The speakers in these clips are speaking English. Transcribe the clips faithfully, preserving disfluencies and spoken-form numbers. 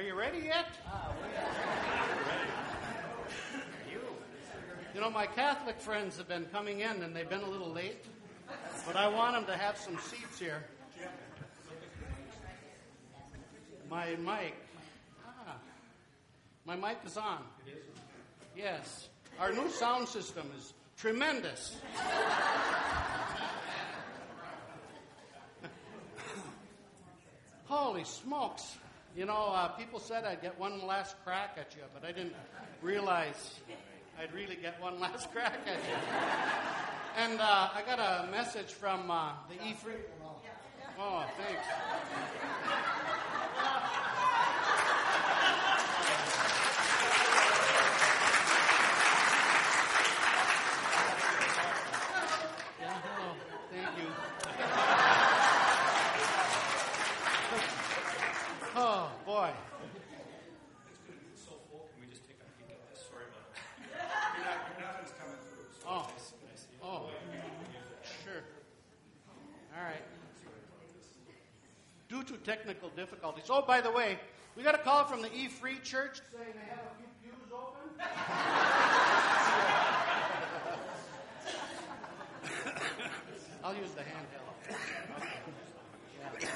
Are you ready yet? You. You know, my Catholic friends have been coming in, and they've been a little late. But I want them to have some seats here. My mic. Ah, my mic is on. It is? Yes. Our new sound system is tremendous. Holy smokes. You know, uh, people said I'd get one last crack at you, but I didn't realize I'd really get one last crack at you. And uh, I got a message from uh, the E three. Oh, thanks. Yeah, hello. Thank you. Oh, boy. It's so full, can we just take a peek at this? Sorry about it. Your, not, your nothing's coming through. So Oh. nice, nice. Oh, sure. All right. Due to technical difficulties. Oh, by the way, we got a call from the E Free Church saying they have a few pews open. I'll use the handheld. Yeah. You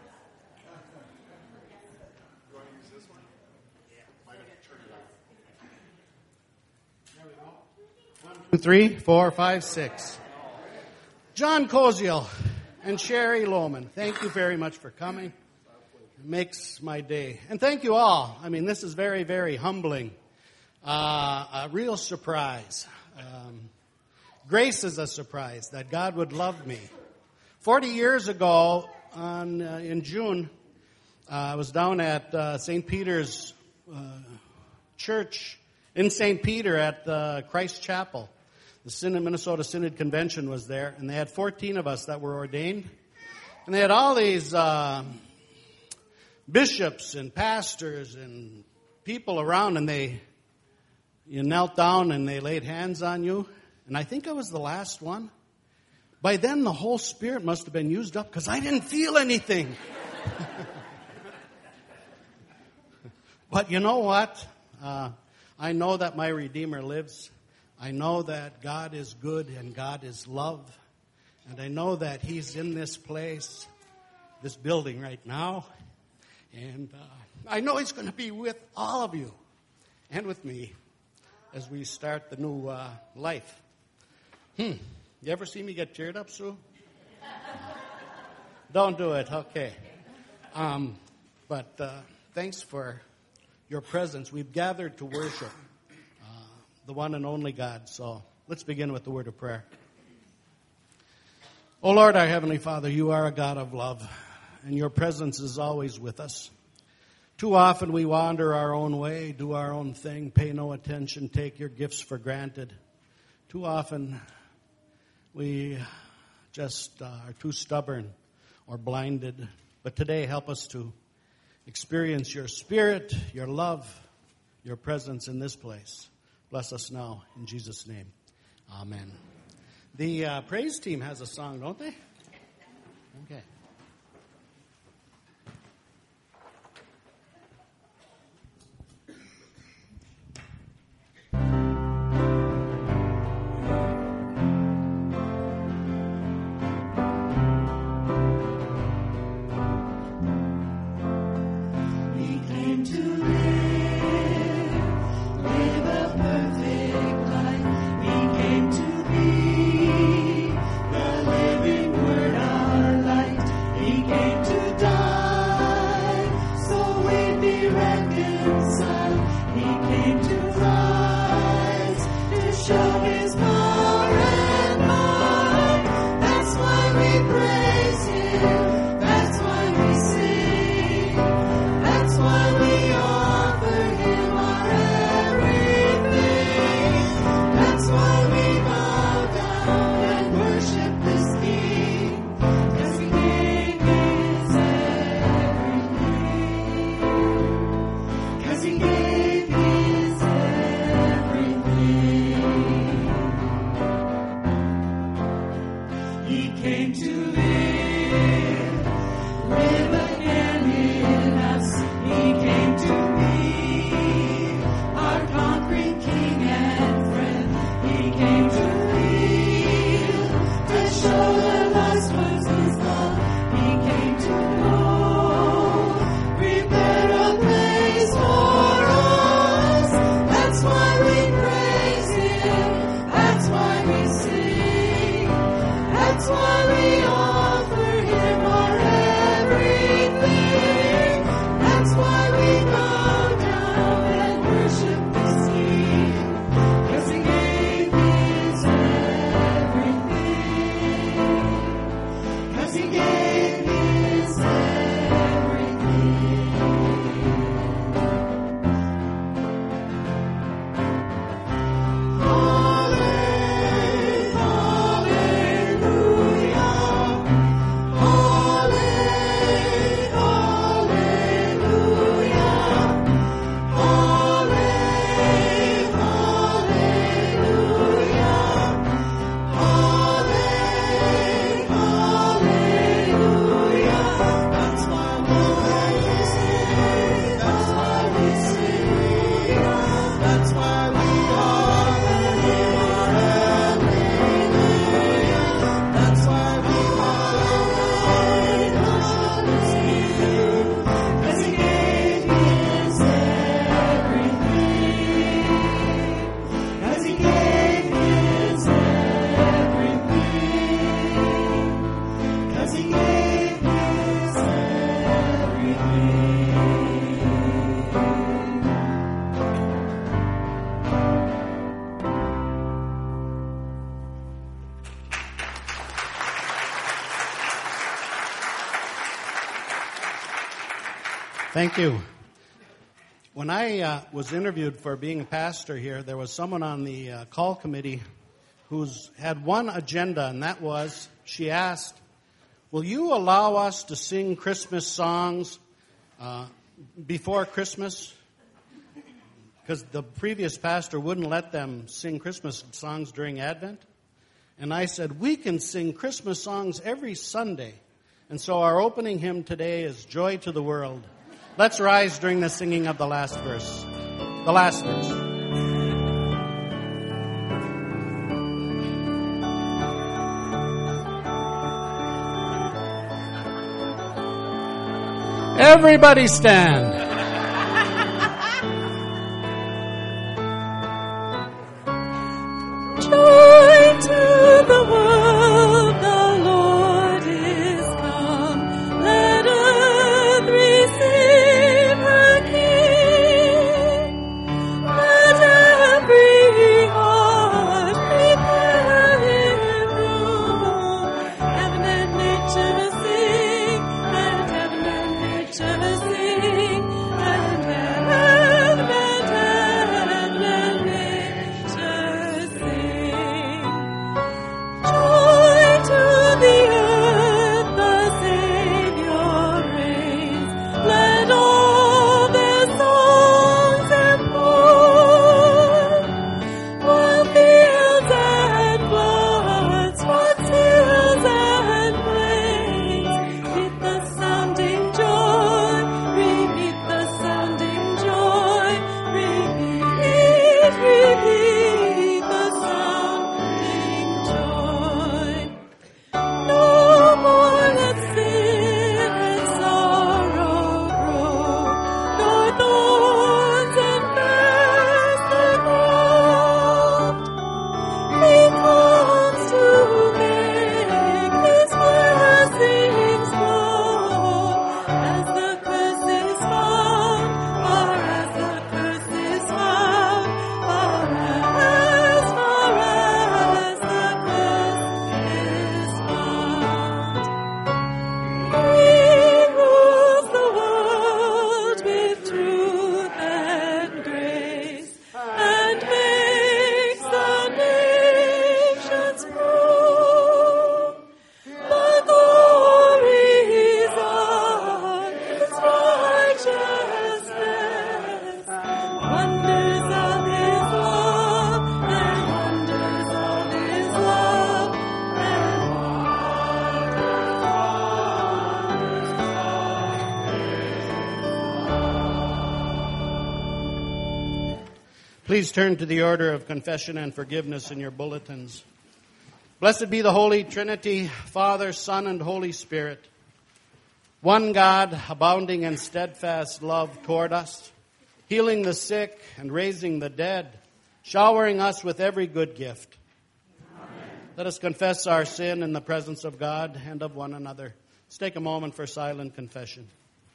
want to use this one? Yeah. Might have to turn it off. There we go. One, two, three, four, five, six. John Koziel and Sherry Lohman, thank you very much for coming. It makes my day. And thank you all. I mean, this is very, very humbling. Uh, a real surprise. Um, grace is a surprise that God would love me. Forty years ago, on uh, in June, uh, I was down at uh, Saint Peter's uh, Church in Saint Peter at uh, Christ Chapel. The Synod, Minnesota Synod Convention was there, and they had fourteen of us that were ordained. And they had all these uh, bishops and pastors and people around, and they you knelt down and they laid hands on you. And I think I was the last one. By then, the whole Spirit must have been used up because I didn't feel anything. But you know what? Uh, I know that my Redeemer lives. I know that God is good and God is love. And I know that He's in this place, this building right now. And uh, I know He's going to be with all of you and with me as we start the new uh, life. Hmm. You ever see me get teared up, Sue? Don't do it. Okay. Um, but uh, thanks for your presence. We've gathered to worship uh, the one and only God. So let's begin with the word of prayer. Oh, Lord, our Heavenly Father, you are a God of love, and your presence is always with us. Too often we wander our own way, do our own thing, pay no attention, take your gifts for granted. Too often we just uh, are too stubborn or blinded. But today, help us to experience your Spirit, your love, your presence in this place. Bless us now, in Jesus' name. Amen. The uh, praise team has a song, don't they? Okay. He gave his everything. Thank you. When I uh, was interviewed for being a pastor here, there was someone on the uh, call committee who's had one agenda, and that was, she asked, will you allow us to sing Christmas songs uh, before Christmas? Because the previous pastor wouldn't let them sing Christmas songs during Advent. And I said, we can sing Christmas songs every Sunday. And so our opening hymn today is Joy to the World. Let's rise during the singing of the last verse. The last verse. Everybody stand. Joy to the world, the Lord is come. Let earth receive her King. Let every heart prepare him room. Heaven and nature sing, and heaven and nature sing, and heaven and heaven and nature sing. Joy to the earth, the Savior reigns. Let all their songs employ, while fields and floods, floods, hills and plains, meet the sounding joy, repeat the sounding joy, repeat, repeat the sounding joy. No more let sin and sorrow grow, nor thorns infest the ground. He comes to make His blessings flow, as the curse is found, far as the curse is found, far as, far as the curse is found. He rules the world with truth and grace, and makes the nations prove the glories of His righteousness, wonders of His love, and wonders of His love, and Please turn to the order of confession and forgiveness in your bulletins. Blessed be the Holy Trinity, Father, Son, and Holy Spirit. One God, abounding in steadfast love toward us, healing the sick and raising the dead, showering us with every good gift. Amen. Let us confess our sin in the presence of God and of one another. Let's take a moment for silent confession.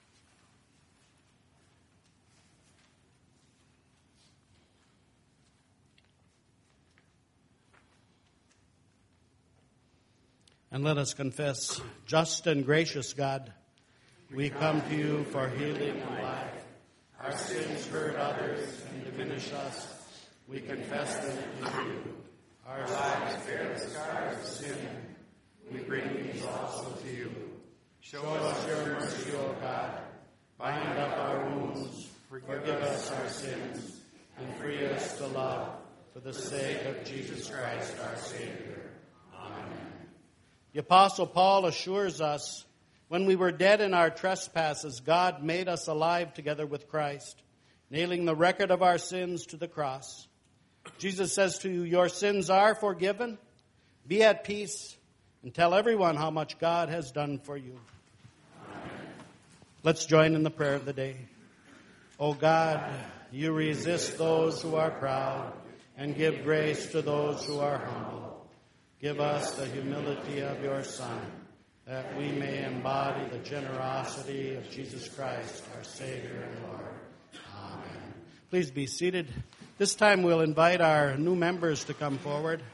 And let us confess, just and gracious God, we come to you for healing and life. Our sins hurt others and diminish us. We confess them to you. Our lives bear the scars of sin. We bring these also to you. Show us your mercy, O God. Bind up our wounds. Forgive us our sins. And free us to love for the sake of Jesus Christ, our Savior. Amen. The Apostle Paul assures us, when we were dead in our trespasses, God made us alive together with Christ, nailing the record of our sins to the cross. Jesus says to you, your sins are forgiven. Be at peace and tell everyone how much God has done for you. Amen. Let's join in the prayer of the day. O God, you resist those who are proud and give grace to those who are humble. Give us the humility of your Son, that we may embody the generosity of Jesus Christ, our Savior and Lord. Amen. Please be seated. This time we'll invite our new members to come forward.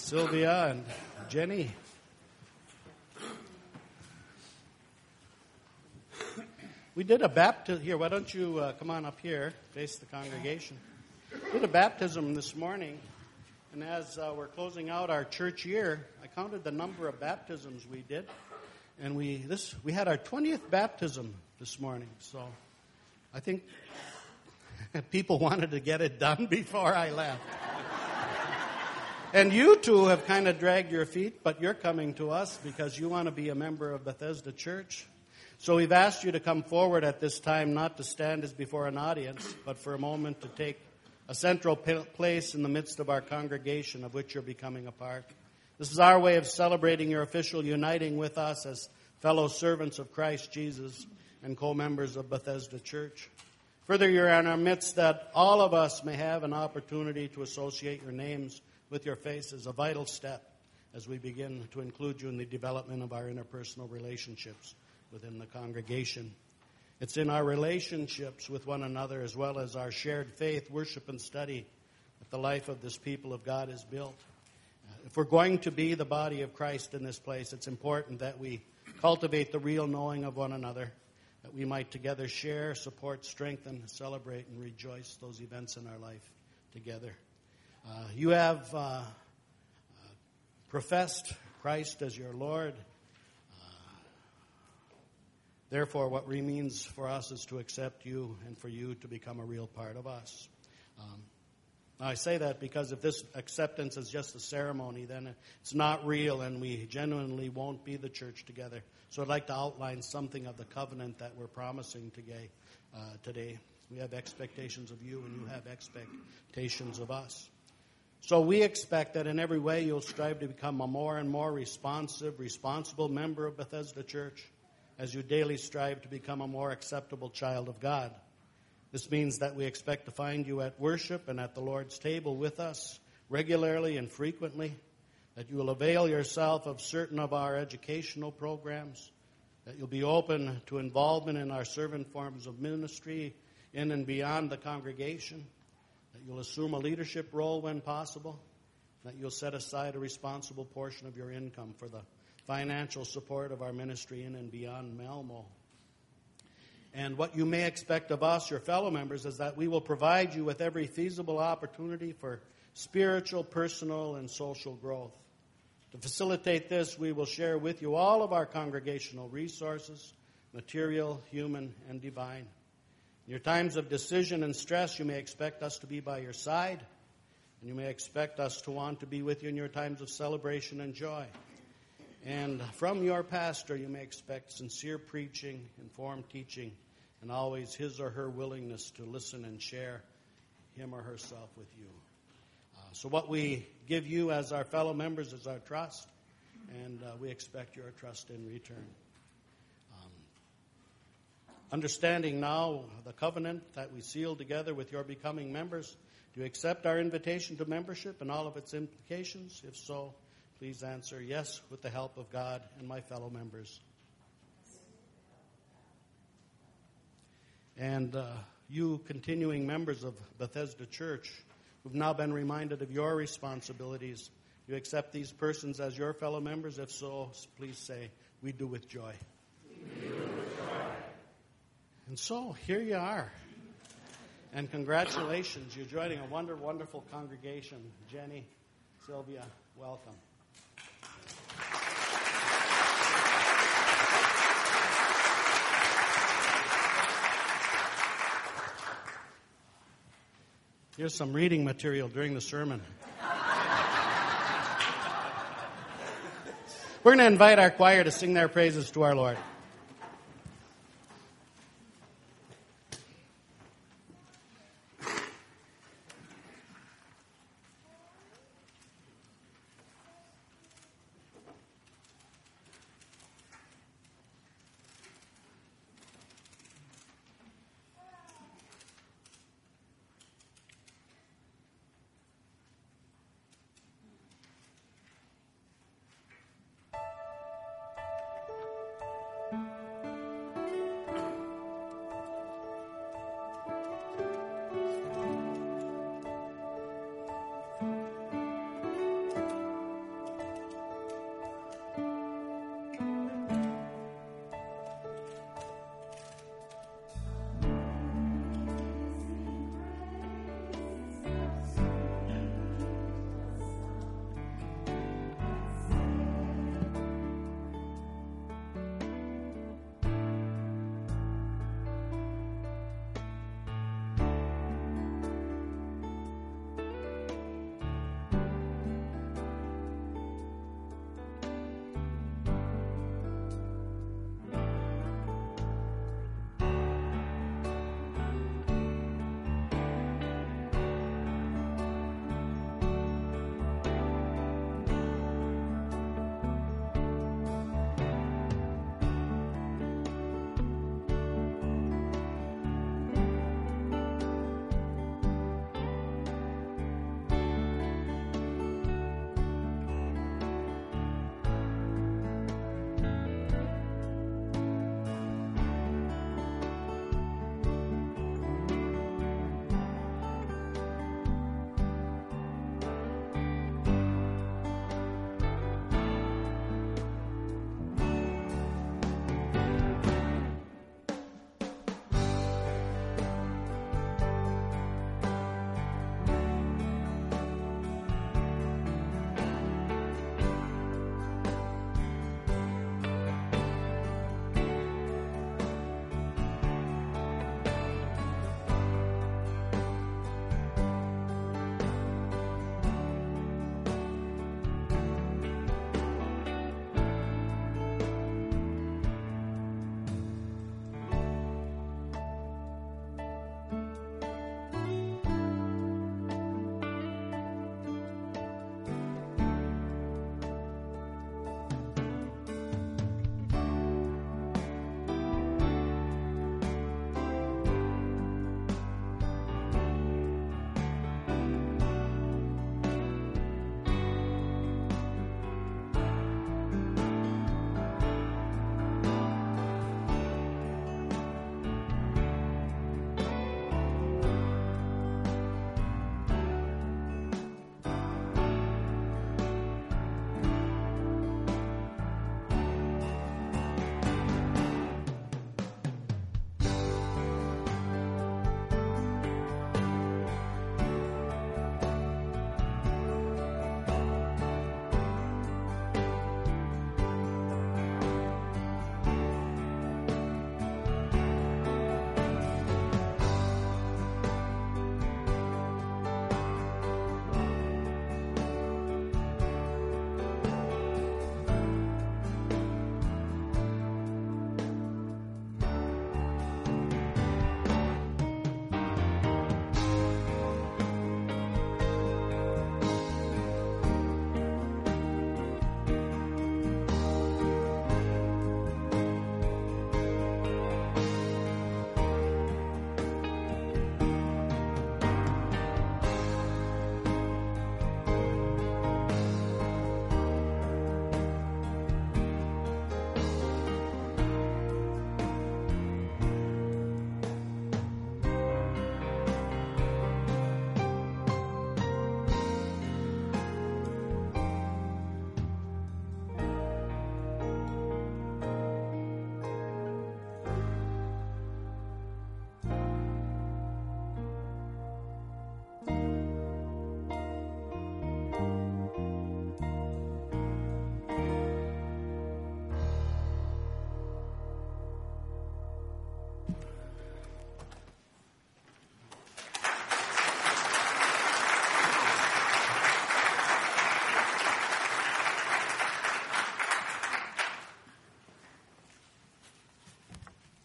Sylvia and Jenny. We did a baptism. Here, why don't you uh, come on up here, face the congregation. We did a baptism this morning, and as uh, we're closing out our church year, I counted the number of baptisms we did, and we this we had our twentieth baptism this morning. So I think people wanted to get it done before I left. And you two have kind of dragged your feet, but you're coming to us because you want to be a member of Bethesda Church. So we've asked you to come forward at this time, not to stand as before an audience, but for a moment to take a central place in the midst of our congregation of which you're becoming a part. This is our way of celebrating your official uniting with us as fellow servants of Christ Jesus and co-members of Bethesda Church. Further, you're in our midst that all of us may have an opportunity to associate your names with your faces, a vital step as we begin to include you in the development of our interpersonal relationships within the congregation. It's in our relationships with one another as well as our shared faith, worship, and study that the life of this people of God is built. If we're going to be the body of Christ in this place, it's important that we cultivate the real knowing of one another, that we might together share, support, strengthen, celebrate, and rejoice those events in our life together. Uh, you have uh, uh, professed Christ as your Lord. Uh, therefore, what remains for us is to accept you and for you to become a real part of us. Um, I say that because if this acceptance is just a ceremony, then it's not real and we genuinely won't be the church together. So I'd like to outline something of the covenant that we're promising today. Uh, today. We have expectations of you and you have expectations of us. So we expect that in every way you'll strive to become a more and more responsive, responsible member of Bethesda Church as you daily strive to become a more acceptable child of God. This means that we expect to find you at worship and at the Lord's table with us regularly and frequently, that you will avail yourself of certain of our educational programs, that you'll be open to involvement in our servant forms of ministry in and beyond the congregation, that you'll assume a leadership role when possible, that you'll set aside a responsible portion of your income for the financial support of our ministry in and beyond Malmo. And what you may expect of us, your fellow members, is that we will provide you with every feasible opportunity for spiritual, personal, and social growth. To facilitate this, we will share with you all of our congregational resources, material, human, and divine. In your times of decision and stress, you may expect us to be by your side, and you may expect us to want to be with you in your times of celebration and joy. And from your pastor, you may expect sincere preaching, informed teaching, and always his or her willingness to listen and share him or herself with you. Uh, so what we give you as our fellow members is our trust, and uh, we expect your trust in return. Understanding now the covenant that we sealed together with your becoming members, do you accept our invitation to membership and all of its implications? If so, please answer yes with the help of God and my fellow members. And uh, you continuing members of Bethesda Church who've now been reminded of your responsibilities, do you accept these persons as your fellow members? If so, please say, we do with joy. We do with joy. And so, here you are. And congratulations, you're joining a wonder, wonderful congregation. Jenny, Sylvia, welcome. Here's some reading material during the sermon. We're going to invite our choir to sing their praises to our Lord.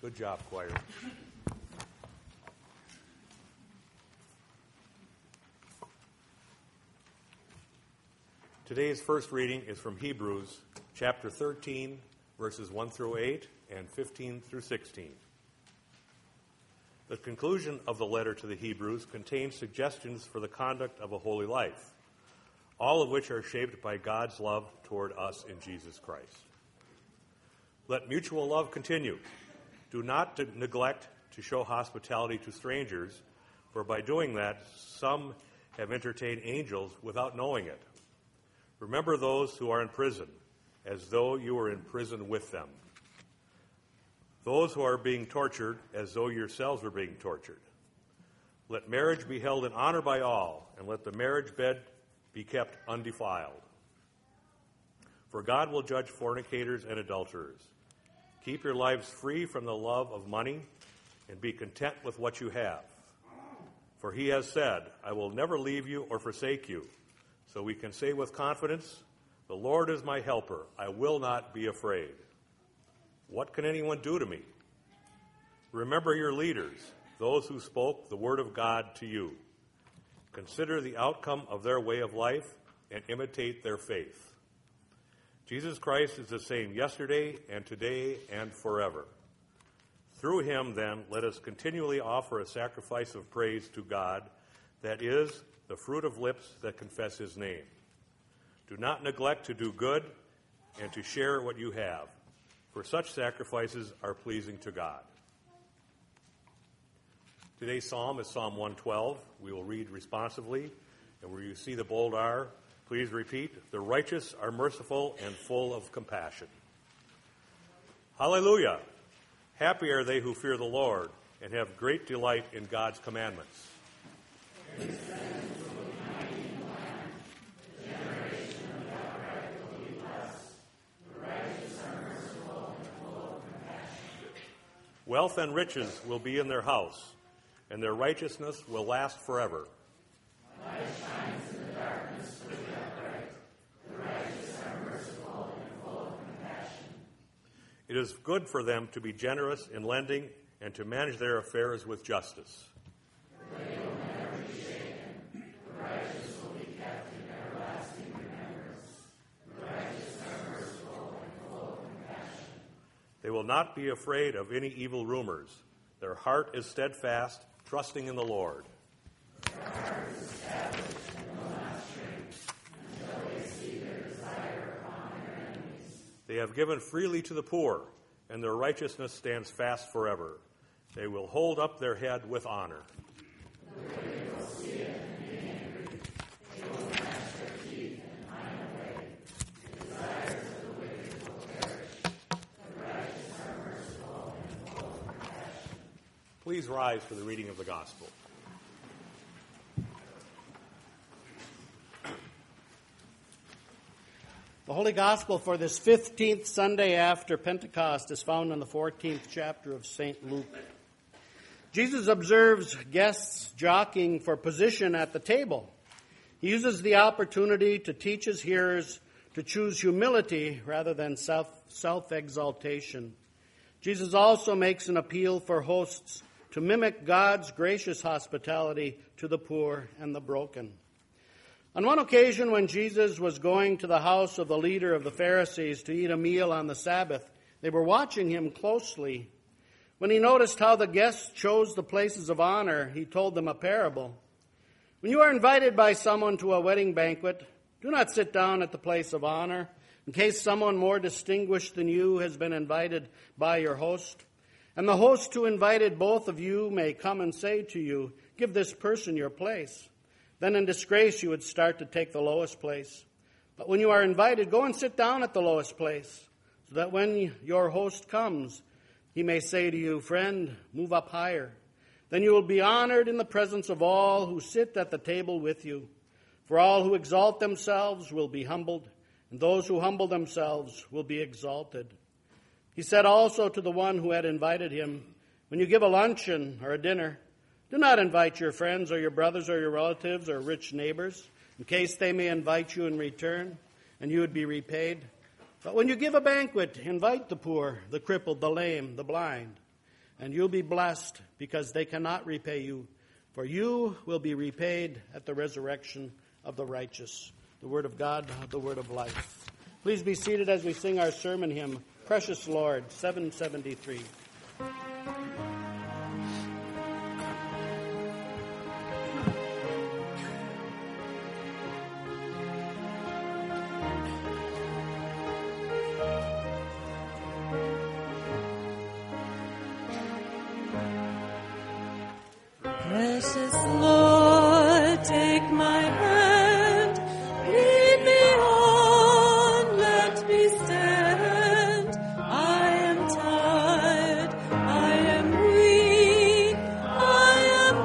Good job, choir. Today's first reading is from Hebrews chapter thirteen, verses one through eight and fifteen through sixteen. The conclusion of the letter to the Hebrews contains suggestions for the conduct of a holy life, all of which are shaped by God's love toward us in Jesus Christ. Let mutual love continue. Do not to neglect to show hospitality to strangers, for by doing that, some have entertained angels without knowing it. Remember those who are in prison, as though you were in prison with them. Those who are being tortured, as though yourselves were being tortured. Let marriage be held in honor by all, and let the marriage bed be kept undefiled. For God will judge fornicators and adulterers. Keep your lives free from the love of money, and be content with what you have. For he has said, I will never leave you or forsake you. So we can say with confidence, the Lord is my helper. I will not be afraid. What can anyone do to me? Remember your leaders, those who spoke the word of God to you. Consider the outcome of their way of life and imitate their faith. Jesus Christ is the same yesterday and today and forever. Through him, then, let us continually offer a sacrifice of praise to God, that is, the fruit of lips that confess his name. Do not neglect to do good and to share what you have, for such sacrifices are pleasing to God. Today's psalm is Psalm one twelve. We will read responsively, and where you see the bold R, please repeat, the righteous are merciful and full of compassion. Hallelujah! Happy are they who fear the Lord and have great delight in God's commandments. Wealth and riches will be in their house, and their righteousness will last forever. Light shines in the darkness for the upright. The righteous are merciful and full of compassion. It is good for them to be generous in lending and to manage their affairs with justice. They will never be shaken. The righteous will be kept in everlasting remembrance. The righteous are merciful and full of compassion. They will not be afraid of any evil rumors. Their heart is steadfast, trusting in the Lord. Their heart is established and will not shrink until they see their desire upon their enemies. They have given freely to the poor, and their righteousness stands fast forever. They will hold up their head with honor. The wicked will see it and be angry. They will gnash their teeth and pine away. The desires of the wicked will perish. The righteous are merciful and full of compassion. Please rise for the reading of the gospel. The Holy Gospel for this fifteenth Sunday after Pentecost is found in the fourteenth chapter of Saint Luke. Jesus observes guests jockeying for position at the table. He uses the opportunity to teach his hearers to choose humility rather than self, self-exaltation. Jesus also makes an appeal for hosts to mimic God's gracious hospitality to the poor and the broken. On one occasion, when Jesus was going to the house of the leader of the Pharisees to eat a meal on the Sabbath, they were watching him closely. When he noticed how the guests chose the places of honor, he told them a parable. When you are invited by someone to a wedding banquet, do not sit down at the place of honor, in case someone more distinguished than you has been invited by your host. And the host who invited both of you may come and say to you, give this person your place. Then in disgrace you would start to take the lowest place. But when you are invited, go and sit down at the lowest place, so that when your host comes, he may say to you, friend, move up higher. Then you will be honored in the presence of all who sit at the table with you. For all who exalt themselves will be humbled, and those who humble themselves will be exalted. He said also to the one who had invited him, when you give a luncheon or a dinner, do not invite your friends or your brothers or your relatives or rich neighbors, in case they may invite you in return, and you would be repaid. But when you give a banquet, invite the poor, the crippled, the lame, the blind. and you'll be blessed because they cannot repay you, for you will be repaid at the resurrection of the righteous. The word of God, the word of life. Please be seated as we sing our sermon hymn, Precious Lord, seven seventy-three. Precious Lord, take my hand, lead me on, let me stand. I am tired, I am weak, I am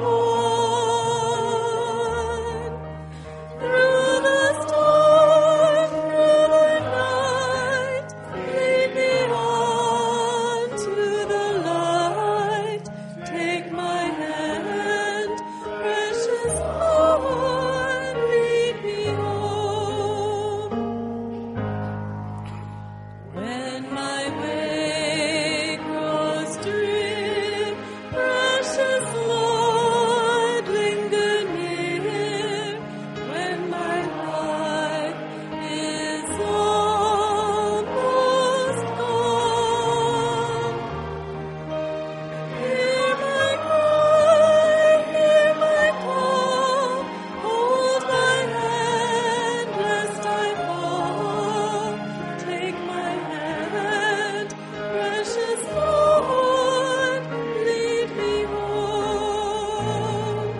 worn. Through the storm, through the night, lead me on to the light. Take my hand, precious Lord, lead me home. When my way grows dim, precious Lord, linger near. When my life is almost gone, hear my cry, hear my call, hold my hand lest I fall. Take my hand, precious Lord, lead me home.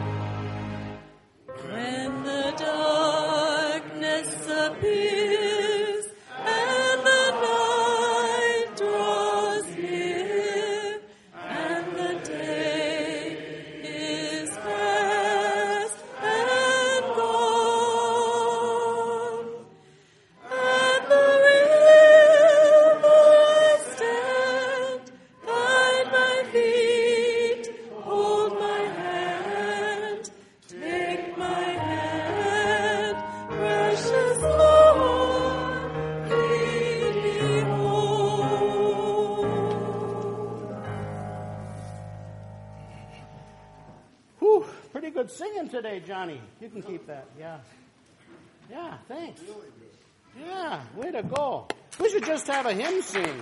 When the darkness appears and the night draws near and the day is past and gone, at the river I stand, guide my feet, hold my hand, take my hand, precious Lord, lead me home. Whew, pretty good singing today, Johnny. You can keep that, yeah. Yeah, thanks. Yeah, way to go. We should just have a hymn sing.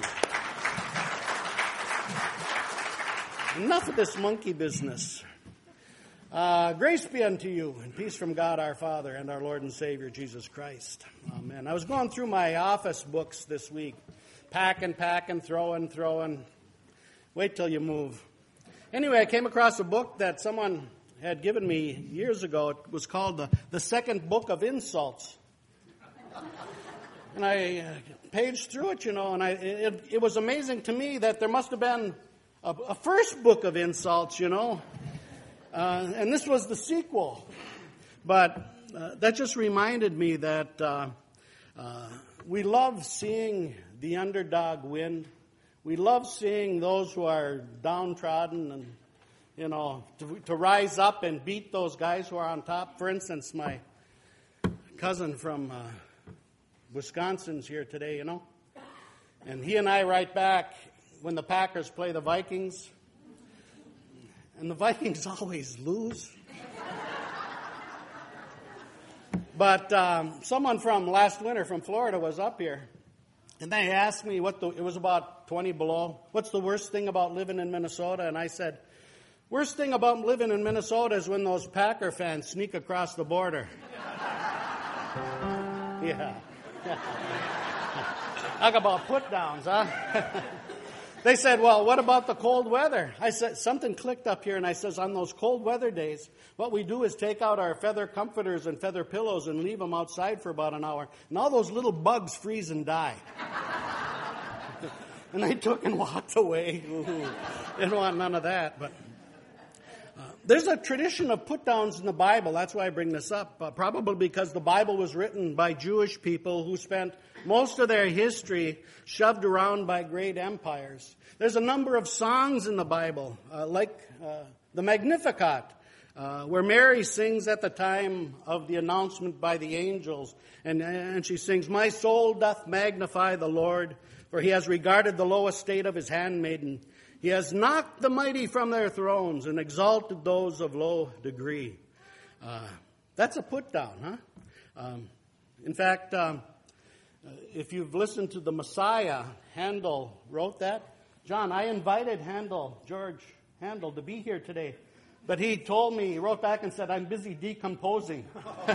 Enough of this monkey business. Uh, grace be unto you, and peace from God our Father and our Lord and Savior Jesus Christ. Amen. I was going through my office books this week, packing, packing, throwing, throwing. Wait till you move. Anyway, I came across a book that someone had given me years ago. It was called The, the Second Book of Insults. And I uh, paged through it, you know, and I, it, it was amazing to me that there must have been a, a first book of insults, you know. Uh, and this was the sequel. But uh, that just reminded me that uh, uh, we love seeing the underdog win. We love seeing those who are downtrodden and, you know, to, to rise up and beat those guys who are on top. For instance, my cousin from uh, Wisconsin's here today, you know. And he and I write back when the Packers play the Vikings. And the Vikings always lose. But um, someone from last winter from Florida was up here. And they asked me what the, it was about twenty below. What's the worst thing about living in Minnesota? And I said, worst thing about living in Minnesota is when those Packer fans sneak across the border. Yeah. Talk about put downs, huh? They said, well, what about the cold weather? I said, something clicked up here, and I says, on those cold weather days, what we do is take out our feather comforters and feather pillows and leave them outside for about an hour, and all those little bugs freeze and die. And I took and walked away. Ooh, didn't want none of that, but uh, there's a tradition of put-downs in the Bible. That's why I bring this up, uh, probably because the Bible was written by Jewish people who spent most of their history shoved around by great empires. There's a number of songs in the Bible, uh, like uh, the Magnificat, uh, where Mary sings at the time of the announcement by the angels. And, and she sings, my soul doth magnify the Lord, for he has regarded the low estate of his handmaiden. He has knocked the mighty from their thrones and exalted those of low degree. Uh, that's a put down, huh? Um, in fact, um, if you've listened to the Messiah, Handel wrote that. John, I invited Handel, George Handel, to be here today. But he told me, he wrote back and said, I'm busy decomposing.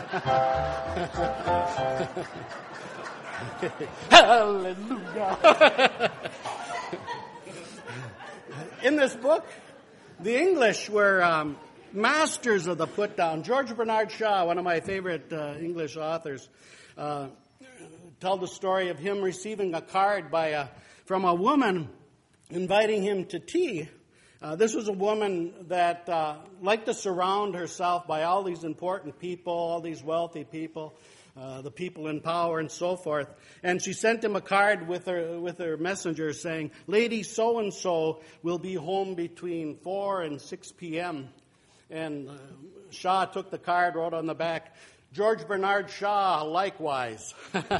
Hallelujah. In this book, the English were um, masters of the put down. George Bernard Shaw, one of my favorite uh, English authors, uh, told the story of him receiving a card by a, from a woman inviting him to tea. Uh, this was a woman that uh, liked to surround herself by all these important people, all these wealthy people, uh, the people in power and so forth. And she sent him a card with her with her messenger saying, Lady so-and-so will be home between four and six p.m. And uh, Shaw took the card, wrote on the back, George Bernard Shaw, likewise.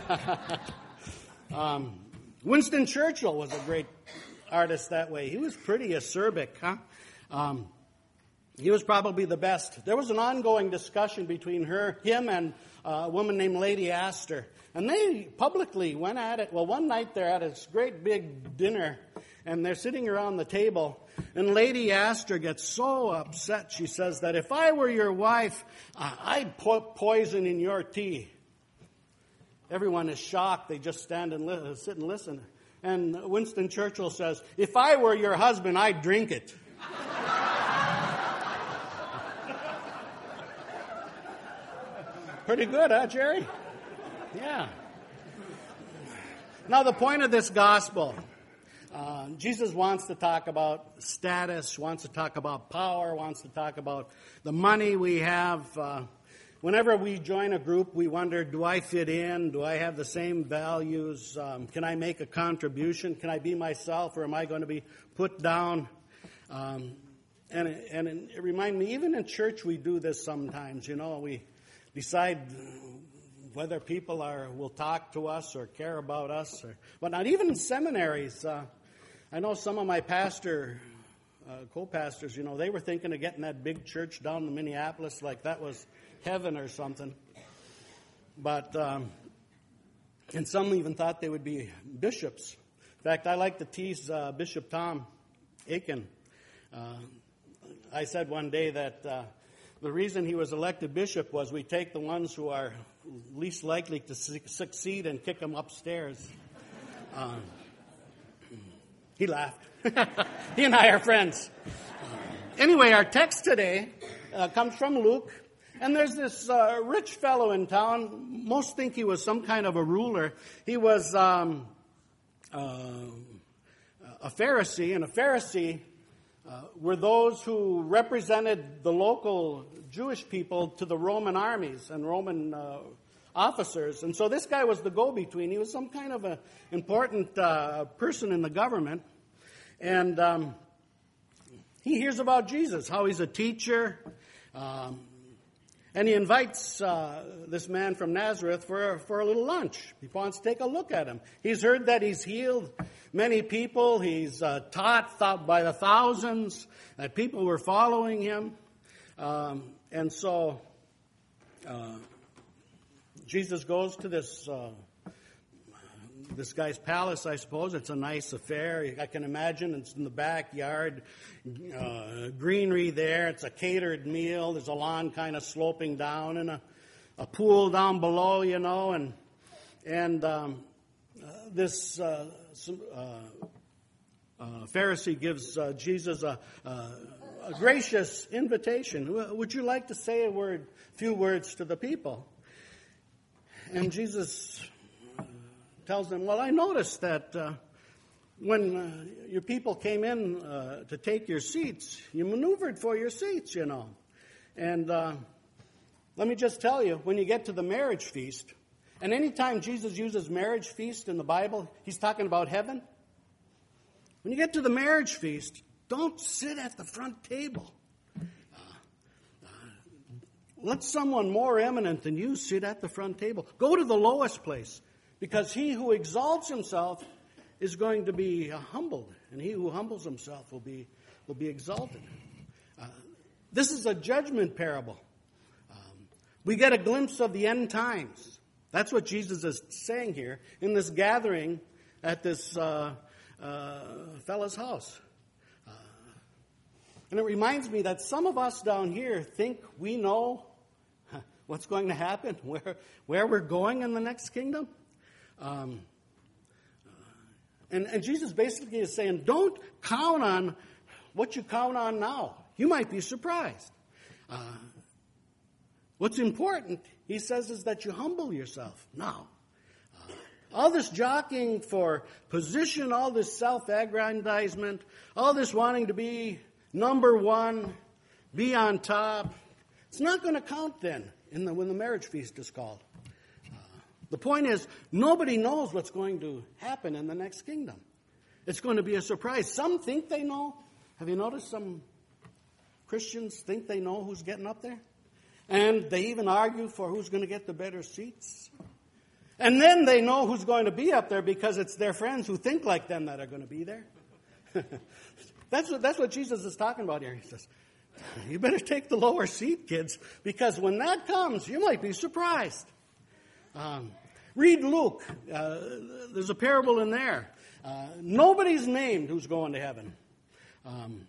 um, Winston Churchill was a great artist that way. He was pretty acerbic, huh? Um, he was probably the best. There was an ongoing discussion between her, him, and uh, a woman named Lady Astor, and they publicly went at it. Well, one night they're at this great big dinner, and they're sitting around the table, and Lady Astor gets so upset. She says that if I were your wife, uh, I'd put poison in your tea. Everyone is shocked. They just stand and li- sit and listen. And Winston Churchill says, if I were your husband, I'd drink it. Pretty good, huh, Jerry? Yeah. Now, the point of this gospel, uh, Jesus wants to talk about status, wants to talk about power, wants to talk about the money we have. Uh, Whenever we join a group, we wonder, do I fit in? Do I have the same values? Um, can I make a contribution? Can I be myself, or am I going to be put down? Um, and and it reminds me, even in church, we do this sometimes. You know, we decide whether people are will talk to us or care about us, or whatnot. Even in seminaries, uh, I know some of my pastor uh, co-pastors. You know, they were thinking of getting that big church down in Minneapolis, like that was heaven or something. But, um, and some even thought they would be bishops. In fact, I like to tease uh, Bishop Tom Aiken. Uh, I said one day that uh, the reason he was elected bishop was we take the ones who are least likely to su- succeed and kick them upstairs. Uh, he laughed. He and I are friends. Anyway, our text today uh, comes from Luke. And there's this uh, rich fellow in town. Most think he was some kind of a ruler. He was um, uh, a Pharisee, and a Pharisee uh, were those who represented the local Jewish people to the Roman armies and Roman uh, officers. And so this guy was the go-between. He was some kind of an important uh, person in the government. And um, he hears about Jesus, how he's a teacher. Um, And he invites uh, this man from Nazareth for, for a little lunch. He wants to take a look at him. He's heard that he's healed many people. He's uh, taught th- by the thousands, that people were following him. Um, and so uh, Jesus goes to this uh, this guy's palace, I suppose. It's a nice affair. I can imagine it's in the backyard, uh, greenery there. It's a catered meal. There's a lawn kind of sloping down and a, a pool down below, you know. And and um, uh, this uh, some, uh, uh, Pharisee gives uh, Jesus a, a, a gracious invitation. Would you like to say a word, few words to the people? And Jesus tells them, well, I noticed that uh, when uh, your people came in uh, to take your seats, you maneuvered for your seats, you know. And uh, let me just tell you, when you get to the marriage feast, and anytime Jesus uses marriage feast in the Bible, he's talking about heaven. When you get to the marriage feast, don't sit at the front table. Uh, uh, let someone more eminent than you sit at the front table. Go to the lowest place. Because he who exalts himself is going to be humbled, and he who humbles himself will be will be exalted. Uh, this is a judgment parable. Um, we get a glimpse of the end times. That's what Jesus is saying here in this gathering at this uh, uh, fellow's house. Uh, and it reminds me that some of us down here think we know what's going to happen, where where we're going in the next kingdom. Um, and, and Jesus basically is saying, don't count on what you count on now. You might be surprised. Uh, what's important, he says, is that you humble yourself now. Uh, all this jockeying for position, all this self-aggrandizement, all this wanting to be number one, be on top, it's not going to count then in the, when the marriage feast is called. Uh, the point is, nobody knows what's going to happen in the next kingdom. It's going to be a surprise. Some think they know. Have you noticed some Christians think they know who's getting up there? And they even argue for who's going to get the better seats. And then they know who's going to be up there because it's their friends who think like them that are going to be there. that's, what, that's what Jesus is talking about here. He says, you better take the lower seat, kids, because when that comes, you might be surprised. Um, read Luke. Uh, there's a parable in there. Uh, nobody's named who's going to heaven. Um,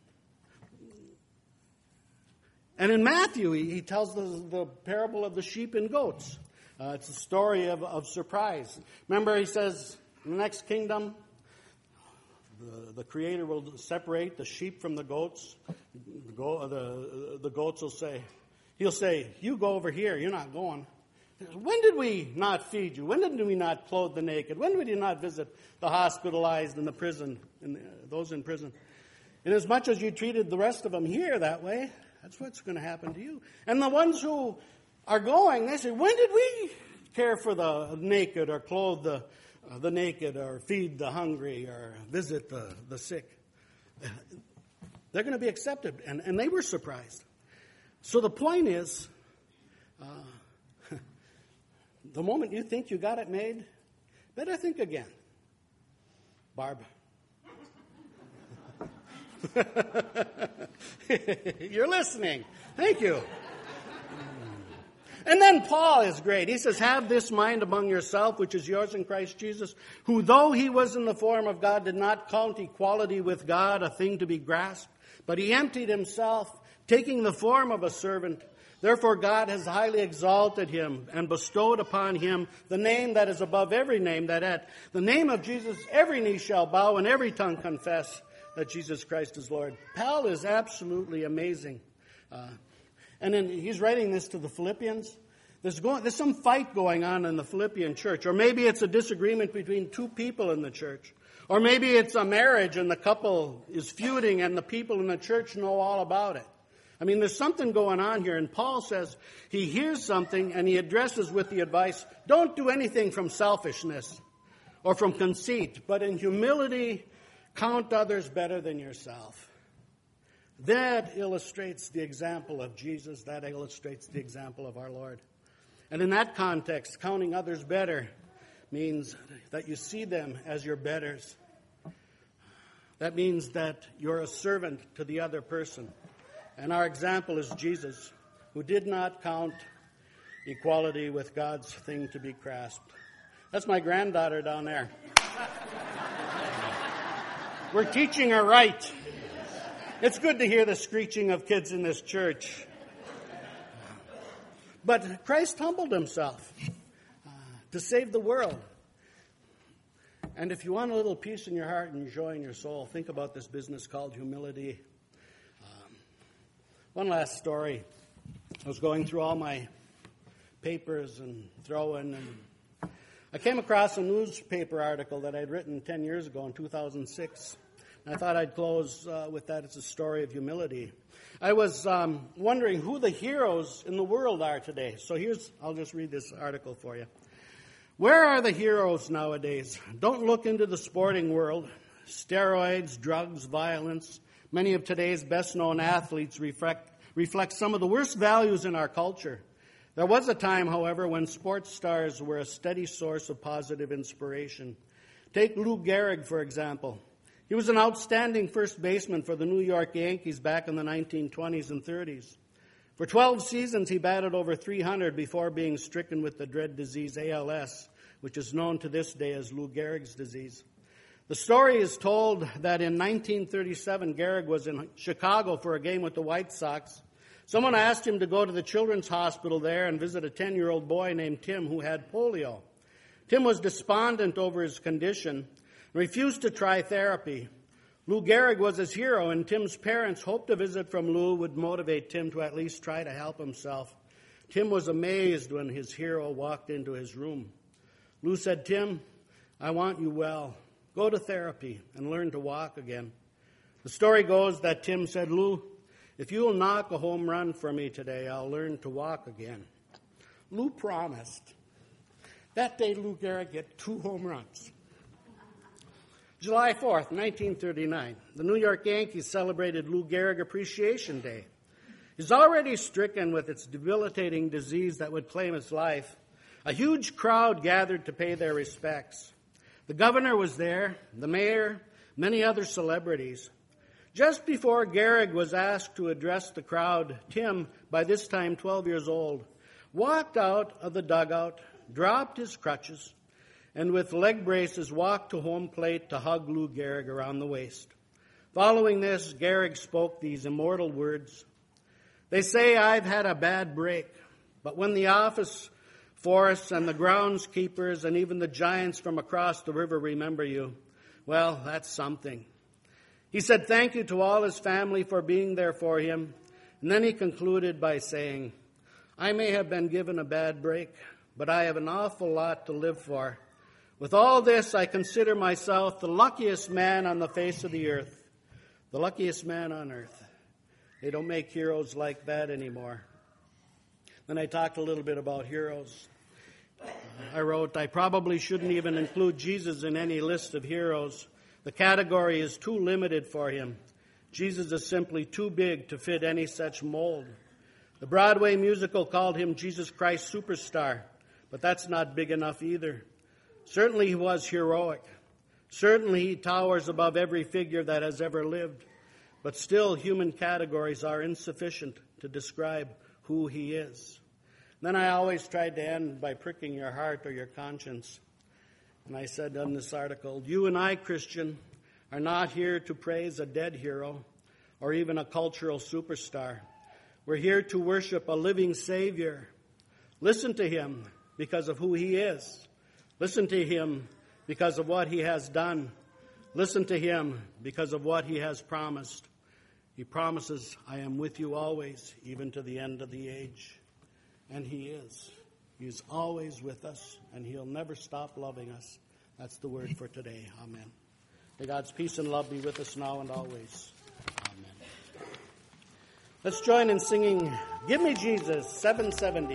and in Matthew, he, he tells the, the parable of the sheep and goats. Uh, it's a story of, of surprise. Remember, he says, in the next kingdom, the, the Creator will separate the sheep from the goats. The, go, the, the goats will say, he'll say, you go over here, you're not going. When did we not feed you? When did we not clothe the naked? When did we not visit the hospitalized and the prison, and those in prison? Inasmuch as you treated the rest of them here that way, that's what's going to happen to you. And the ones who are going, they say, when did we care for the naked or clothe the, uh, the naked or feed the hungry or visit the, the sick? They're going to be accepted. And, and they were surprised. So the point is, uh, the moment you think you got it made, better think again. Barb. You're listening. Thank you. And then Paul is great. He says, have this mind among yourself, which is yours in Christ Jesus, who though he was in the form of God, did not count equality with God a thing to be grasped, but he emptied himself, taking the form of a servant. Therefore God has highly exalted him and bestowed upon him the name that is above every name, that at the name of Jesus every knee shall bow and every tongue confess that Jesus Christ is Lord. Paul is absolutely amazing. Uh, and then he's writing this to the Philippians. There's, going, there's some fight going on in the Philippian church. Or maybe it's a disagreement between two people in the church. Or maybe it's a marriage and the couple is feuding and the people in the church know all about it. I mean, there's something going on here. And Paul says he hears something and he addresses with the advice, don't do anything from selfishness or from conceit, but in humility, count others better than yourself. That illustrates the example of Jesus. That illustrates the example of our Lord. And in that context, counting others better means that you see them as your betters. That means that you're a servant to the other person. And our example is Jesus, who did not count equality with God's thing to be grasped. That's my granddaughter down there. We're teaching her right. It's good to hear the screeching of kids in this church. But Christ humbled himself uh, to save the world. And if you want a little peace in your heart and joy in your soul, think about this business called humility. Um, one last story. I was going through all my papers and throwing, and I came across a newspaper article that I'd written ten years ago in two thousand six. And I thought I'd close uh, with that. It's a story of humility. I was um, wondering who the heroes in the world are today. So here's, I'll just read this article for you. Where are the heroes nowadays? Don't look into the sporting world. Steroids, drugs, violence. Many of today's best-known athletes reflect, reflect some of the worst values in our culture. There was a time, however, when sports stars were a steady source of positive inspiration. Take Lou Gehrig, for example. He was an outstanding first baseman for the New York Yankees back in the nineteen twenties and thirties. For twelve seasons, he batted over three hundred before being stricken with the dread disease A L S, which is known to this day as Lou Gehrig's disease. The story is told that in nineteen thirty-seven, Gehrig was in Chicago for a game with the White Sox. Someone asked him to go to the children's hospital there and visit a ten-year-old boy named Tim who had polio. Tim was despondent over his condition and refused to try therapy. Lou Gehrig was his hero, and Tim's parents hoped a visit from Lou would motivate Tim to at least try to help himself. Tim was amazed when his hero walked into his room. Lou said, "Tim, I want you well. Go to therapy and learn to walk again." The story goes that Tim said, "Lou, if you will knock a home run for me today, I'll learn to walk again." Lou promised. That day, Lou Gehrig hit two home runs. July fourth, nineteen thirty-nine, the New York Yankees celebrated Lou Gehrig Appreciation Day. He's already stricken with its debilitating disease that would claim his life. A huge crowd gathered to pay their respects. The governor was there, the mayor, many other celebrities. Just before Gehrig was asked to address the crowd, Tim, by this time twelve years old, walked out of the dugout, dropped his crutches, and with leg braces walked to home plate to hug Lou Gehrig around the waist. Following this, Gehrig spoke these immortal words. "They say I've had a bad break, but when the office forests and the groundskeepers and even the giants from across the river remember you, well, that's something." He said thank you to all his family for being there for him, and then he concluded by saying, "I may have been given a bad break, but I have an awful lot to live for. With all this, I consider myself the luckiest man on the face of the earth, the luckiest man on earth." They don't make heroes like that anymore. Then I talked a little bit about heroes. I wrote, I probably shouldn't even include Jesus in any list of heroes. The category is too limited for him. Jesus is simply too big to fit any such mold. The Broadway musical called him Jesus Christ Superstar, but that's not big enough either. Certainly he was heroic. Certainly he towers above every figure that has ever lived. But still, human categories are insufficient to describe who he is. Then I always tried to end by pricking your heart or your conscience. And I said in this article, you and I, Christian, are not here to praise a dead hero or even a cultural superstar. We're here to worship a living Savior. Listen to him because of who he is. Listen to him because of what he has done. Listen to him because of what he has promised. He promises, I am with you always, even to the end of the age. And he is. He's always with us, and he'll never stop loving us. That's the word for today. Amen. May God's peace and love be with us now and always. Amen. Let's join in singing, Give Me Jesus, seven seventy.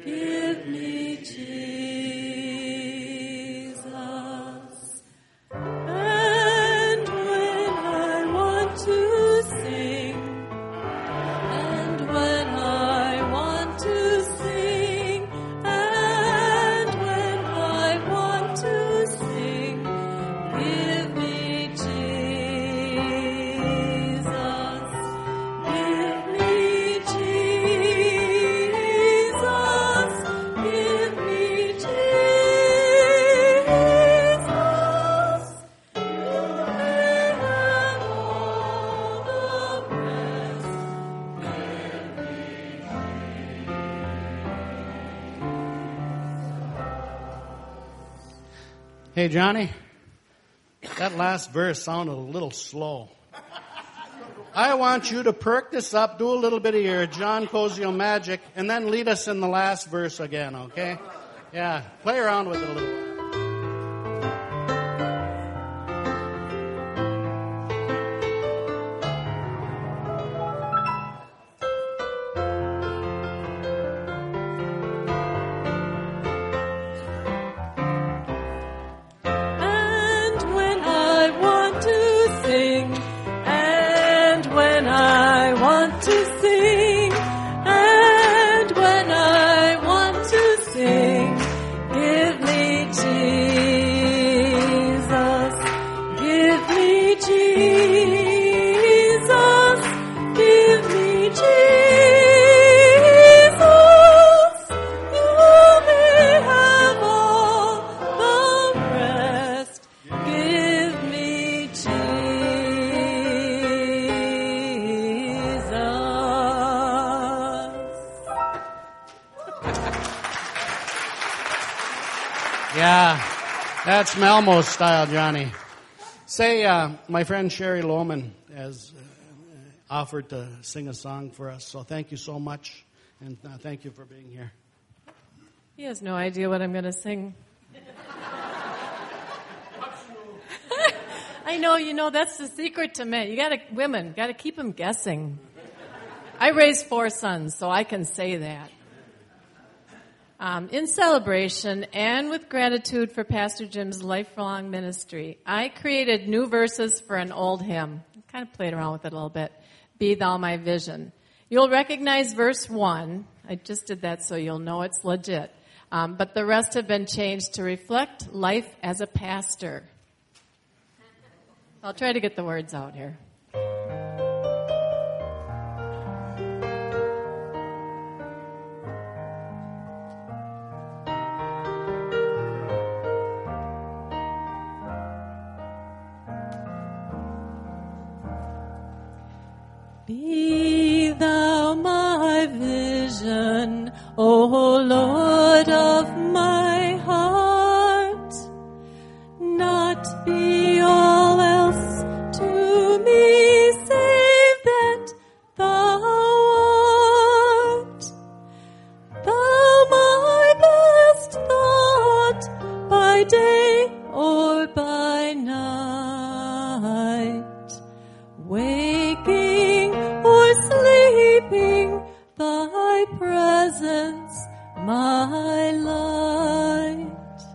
give me Jesus. And when I want to sing, and when I want to sing, and when I want to sing, give me Jesus. Give me Jesus. Give me Jesus. You may have all the rest. Hey, Johnny, that last verse sounded a little slow. I want you to perk this up, do a little bit of your John Cozio magic, and then lead us in the last verse again, okay? Yeah, play around with it a little while. And when I want to sing, and when I want to sing, and when I want to sing, give me Jesus. Give me Jesus. Give me Jesus. You may have all the rest. Give me Jesus. Yeah, that's Malmo's style, Johnny. Say, uh, my friend Sherry Lohman has uh, offered to sing a song for us, so thank you so much, and uh, thank you for being here. He has no idea what I'm going to sing. I know, you know, that's the secret to men. You got to, women, got to keep them guessing. I raised four sons, so I can say that. Um, in celebration and with gratitude for Pastor Jim's lifelong ministry, I created new verses for an old hymn. I kind of played around with it a little bit. Be Thou My Vision. You'll recognize verse one. I just did that so you'll know it's legit. Um, but the rest have been changed to reflect life as a pastor. I'll try to get the words out here. Be thou my vision, O Lord of my heart, not be all else to me save that thou art. Thou my best thought by day or by night, waking or sleeping, thy presence my light.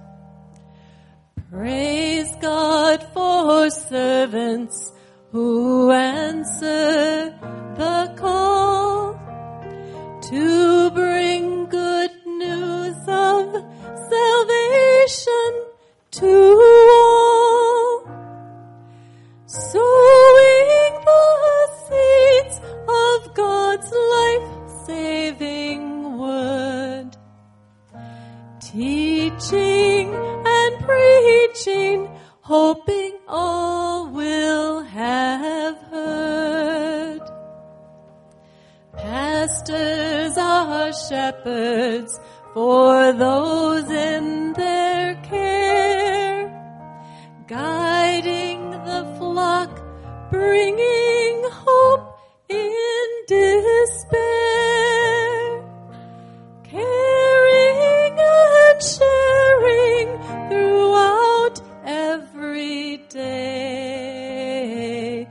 Praise God for servants who answer the call to bring good news of salvation to all. Sowing the seeds of God's life-saving word, teaching and preaching, hoping all will have heard. Pastors are shepherds for those in their care, guiding the flock, bringing hope in despair, caring and sharing throughout every day,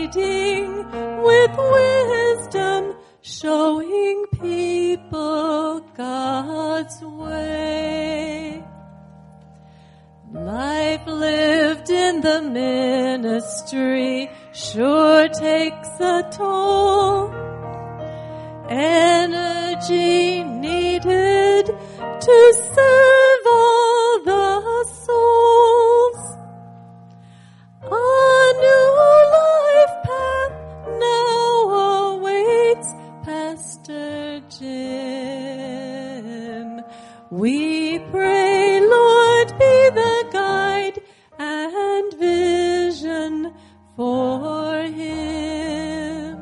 leading with wisdom, showing people God's way. Life lived in the ministry sure takes a toll. Energy needed to serve all the souls. A new life path now awaits Pastor Jim. We pray, Lord, be the guide and vision for him.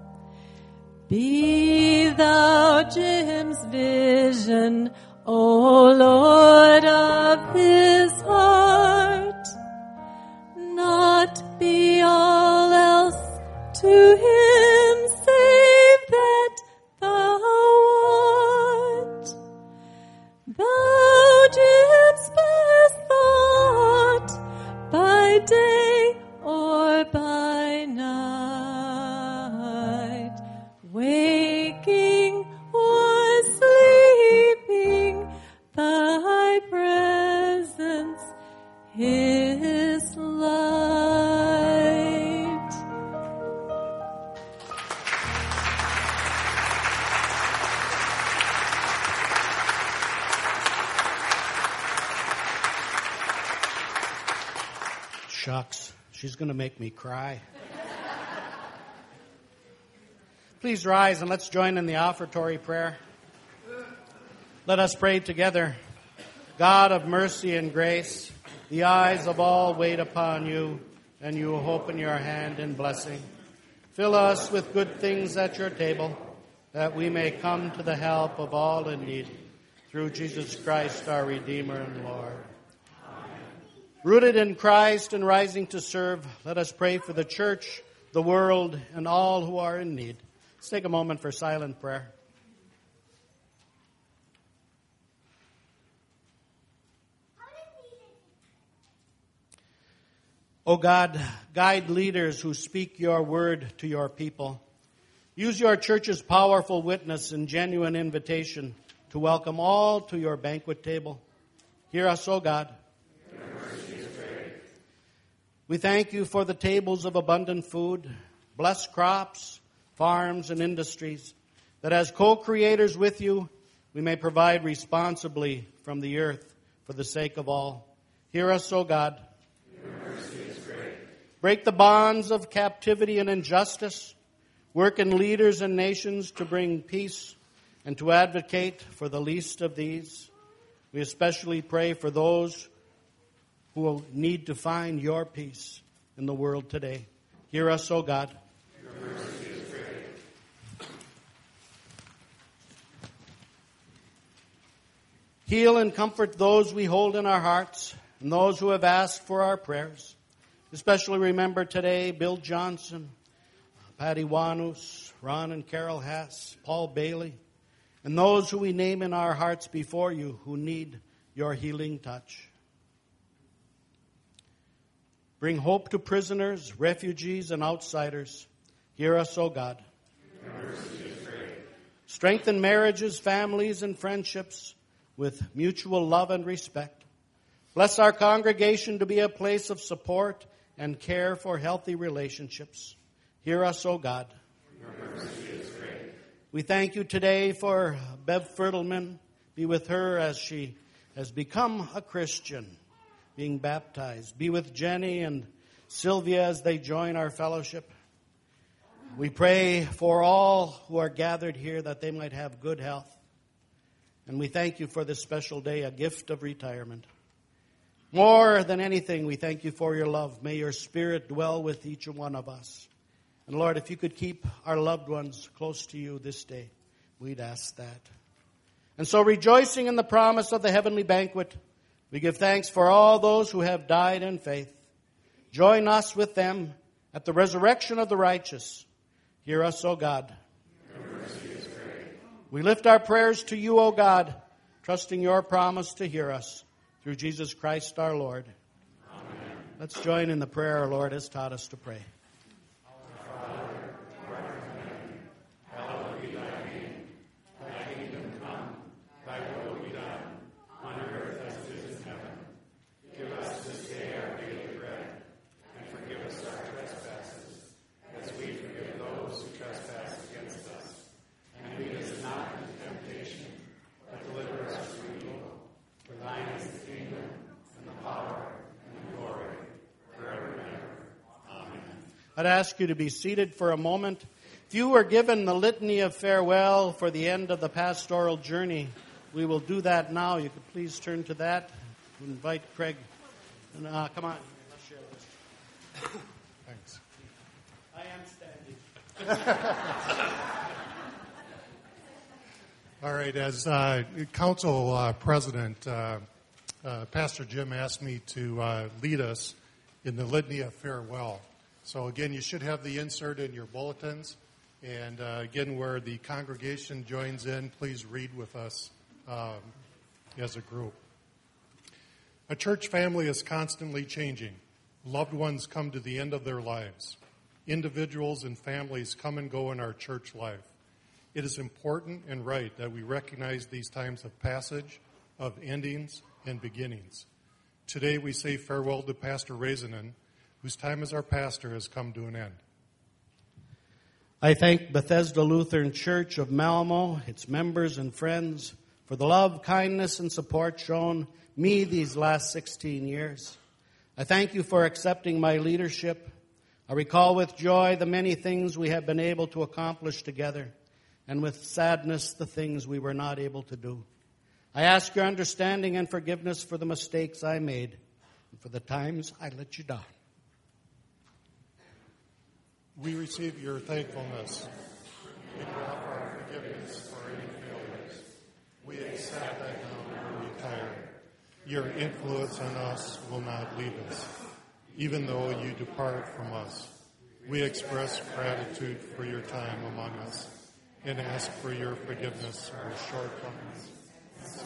Be thou Jim's vision, O Lord, of his heart. Not be all else to him save that thou art. Thou Jim's best thought by day or by night, waking or sleeping, thy presence is light. Shucks, she's going to make me cry. Please rise and let's join in the offertory prayer. Let us pray together. God of mercy and grace, the eyes of all wait upon you, and you open your hand in blessing. Fill us with good things at your table, that we may come to the help of all in need. Through Jesus Christ, our Redeemer and Lord. Rooted in Christ and rising to serve, let us pray for the church, the world, and all who are in need. Let's take a moment for silent prayer. O God, guide leaders who speak your word to your people. Use your church's powerful witness and genuine invitation to welcome all to your banquet table. Hear us, O God. We thank you for the tables of abundant food, blessed crops, farms, and industries, that as co-creators with you, we may provide responsibly from the earth for the sake of all. Hear us, O God. Your mercy is great. Break the bonds of captivity and injustice. Work in leaders and nations to bring peace and to advocate for the least of these. We especially pray for those who will need to find your peace in the world today. Hear us, O God. Your mercy is great. Heal and comfort those we hold in our hearts and those who have asked for our prayers. Especially remember today Bill Johnson, Patty Wanus, Ron and Carol Hass, Paul Bailey, and those who we name in our hearts before you who need your healing touch. Bring hope to prisoners, refugees, and outsiders. Hear us, O God. Your mercy is great. Strengthen marriages, families, and friendships with mutual love and respect. Bless our congregation to be a place of support and care for healthy relationships. Hear us, O God. Your mercy is great. We thank you today for Bev Fertelman. Be with her as she has become a Christian, being baptized. Be with Jenny and Sylvia as they join our fellowship. We pray for all who are gathered here that they might have good health. And we thank you for this special day, a gift of retirement. More than anything, we thank you for your love. May your Spirit dwell with each one of us. And Lord, if you could keep our loved ones close to you this day, we'd ask that. And so, rejoicing in the promise of the heavenly banquet, we give thanks for all those who have died in faith. Join us with them at the resurrection of the righteous. Hear us, O God. Your mercy is great. We lift our prayers to you, O God, trusting your promise to hear us through Jesus Christ our Lord. Amen. Let's join in the prayer our Lord has taught us to pray. Our Father, who art in heaven, hallowed be thy name. Thy kingdom come. I'd ask you to be seated for a moment. If you were given the litany of farewell for the end of the pastoral journey, we will do that now. You could please turn to that. We invite Craig. And, uh, come on. Let's share this. Thanks. I am standing. All right, as uh, council uh, president, uh, uh, Pastor Jim asked me to uh, lead us in the litany of farewell. So again, you should have the insert in your bulletins. And uh, again, where the congregation joins in, please read with us um, as a group. A church family is constantly changing. Loved ones come to the end of their lives. Individuals and families come and go in our church life. It is important and right that we recognize these times of passage, of endings, and beginnings. Today we say farewell to Pastor Razanen, whose time as our pastor has come to an end. I thank Bethesda Lutheran Church of Malmo, its members and friends, for the love, kindness, and support shown me these last sixteen years. I thank you for accepting my leadership. I recall with joy the many things we have been able to accomplish together, and with sadness the things we were not able to do. I ask your understanding and forgiveness for the mistakes I made and for the times I let you down. We receive your thankfulness. We offer our forgiveness for any failures. We accept that now we retire. Your influence on us will not leave us, even though you depart from us. We express gratitude for your time among us and ask for your forgiveness of our shortcomings.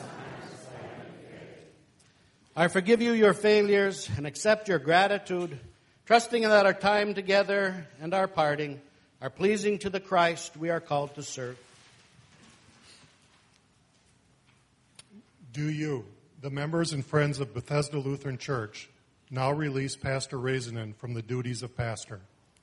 I forgive you your failures and accept your gratitude, trusting that our time together and our parting are pleasing to the Christ we are called to serve. Do you, the members and friends of Bethesda Lutheran Church, now release Pastor Razanen from the duties of pastor?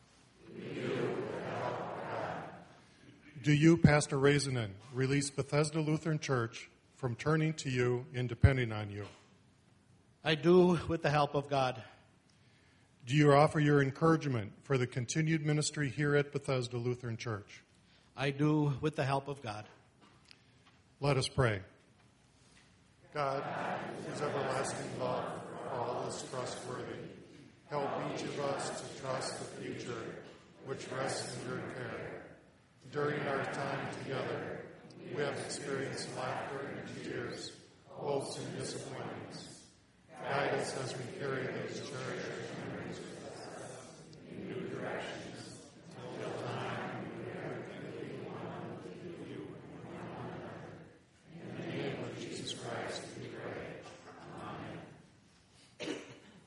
Do you, Pastor Razanen, release Bethesda Lutheran Church from turning to you and depending on you? I do, with the help of God. Do you offer your encouragement for the continued ministry here at Bethesda Lutheran Church? I do, with the help of God. Let us pray. God, whose everlasting love for all is trustworthy, help each of us to trust the future which rests in your care. During our time together, we have experienced laughter and tears, hopes and disappointments. Guide us as we carry those cherished memories in new directions until the time we are one with you and one another. In the name of Jesus Christ, we pray. Amen.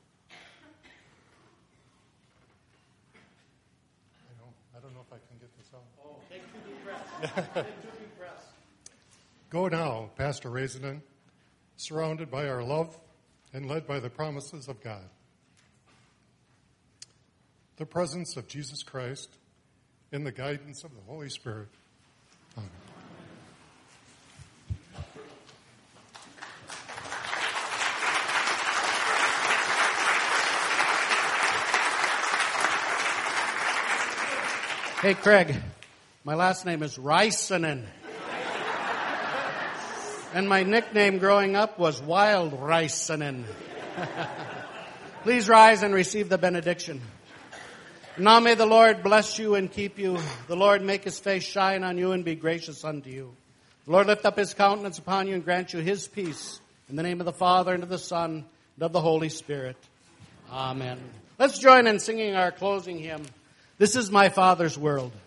I don't, I don't know if I can get this out. Oh, take two deep breaths. Take two deep breaths. Go now, Pastor Razanen, surrounded by our love and led by the promises of God. The presence of Jesus Christ and the guidance of the Holy Spirit. Amen. Hey, Craig, my last name is Riceinen. And my nickname growing up was Wild Riceinen. Please rise and receive the benediction. Now may the Lord bless you and keep you. The Lord make his face shine on you and be gracious unto you. The Lord lift up his countenance upon you and grant you his peace. In the name of the Father, and of the Son, and of the Holy Spirit. Amen. Let's join in singing our closing hymn. This is my Father's world.